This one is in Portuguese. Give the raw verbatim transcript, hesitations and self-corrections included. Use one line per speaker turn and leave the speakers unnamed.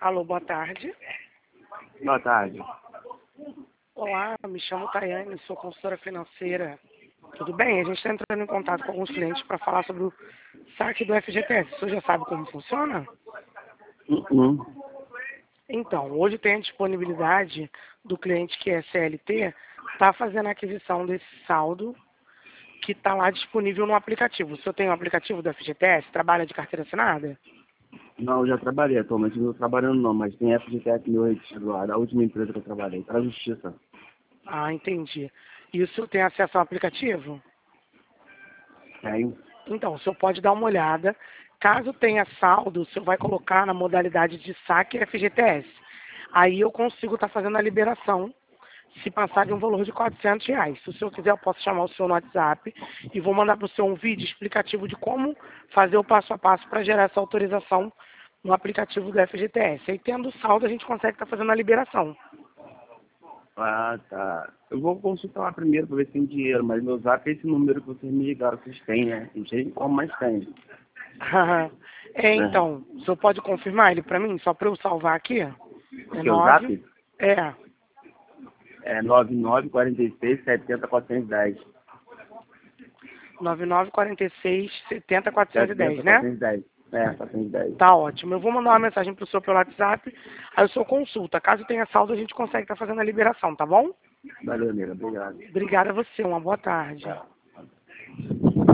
Alô, boa tarde.
Boa tarde.
Olá, me chamo Tayane, sou consultora financeira. Tudo bem? A gente está entrando em contato com alguns clientes para falar sobre o saque do F G T S. Você já sabe como funciona?
Uh-uh.
Então, hoje tem a disponibilidade do cliente que é C L T, está fazendo a aquisição desse saldo que está lá disponível no aplicativo. O senhor tem o aplicativo do F G T S? Trabalha de carteira assinada?
Não, eu já trabalhei atualmente, não estou trabalhando não, mas tem F G T S meu retido lá, da última empresa que eu trabalhei, para a Justiça.
Ah, entendi. E o senhor tem acesso ao aplicativo?
Tenho.
Então, o senhor pode dar uma olhada. Caso tenha saldo, o senhor vai colocar na modalidade de saque F G T S. Aí eu consigo estar fazendo a liberação, se passar de um valor de quatrocentos reais. Se o senhor quiser, eu posso chamar o senhor no WhatsApp e vou mandar para o senhor um vídeo explicativo de como fazer o passo a passo para gerar essa autorização no aplicativo do F G T S. Aí, tendo saldo, a gente consegue estar fazendo a liberação.
Ah, tá. Eu vou consultar lá primeiro para ver se tem dinheiro, mas meu zap é esse número que vocês me ligaram, vocês têm, né? Não sei como, mas tem.
É, então, o senhor pode confirmar ele para mim, só para eu salvar aqui? É
O seu
nove.
zap
É.
é nove nove quatro seis sete zero quatro um zero.
nove nove quatro seis, sete zero quatro um zero, né?
quatro um zero. É, quatro um zero.
Tá ótimo. Eu vou mandar uma mensagem pro senhor pelo WhatsApp, aí o senhor consulta. Caso tenha saldo, a gente consegue estar fazendo a liberação, tá bom?
Valeu, amiga. Obrigado.
Obrigada a você. Uma boa tarde.
Tchau.